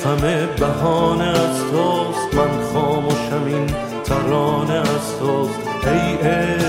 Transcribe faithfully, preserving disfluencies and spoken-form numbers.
همه بهانه از توست، من خاموشم این ترانه از توست. ای